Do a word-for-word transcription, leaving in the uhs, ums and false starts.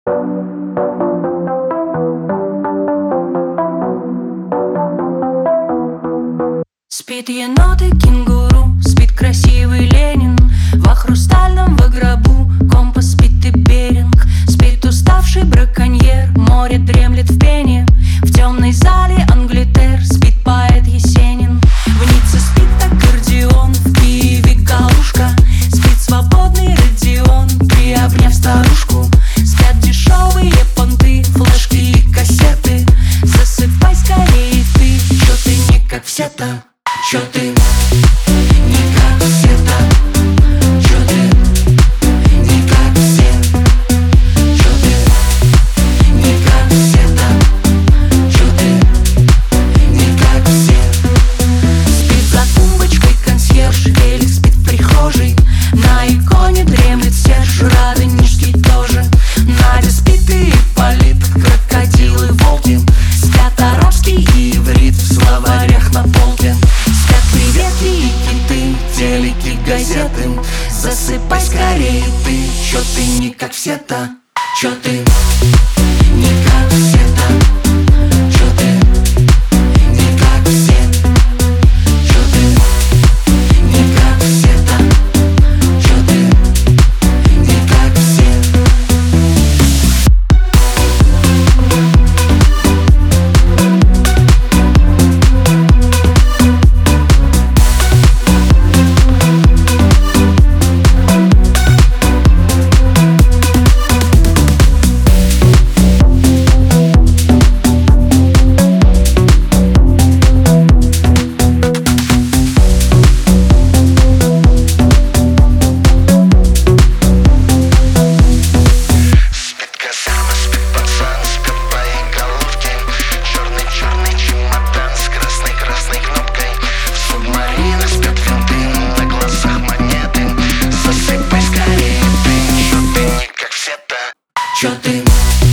Спит енот и кенгуру, спит красивый Ленин. Во хрустальном во гробу компас спит и Беринг. Спит уставший браконьер, море дремлет в пене. В темной зале Англитер спит поэт Есенин. В Ницце спит аккордеон, в Киеве галушка. Спит свободный Родион, приобняв старушку. Спят дешевые понты, флешки и кассеты. Засыпай скорее ты, чё ты не как все-то? Чё ты не как все-то? Чё ты не как все? Чё ты не как все-то? Чё ты не как все? Спит за тумбочкой консьерж, Элик спит в прихожей. На иконе дремлет Серж, Радонежский тоже. Надя спит и Ипполит, крокодил и Волкин. Спят арабский и иврит, в словарях Наполкин. Приветли и киты, телеки, газеты. Засыпай скорее ты, чё ты не как все-то? Чё ты не как все-то? Чё ты не как все? Чё ты не как все-то? Чё ты не как все? Чё ты?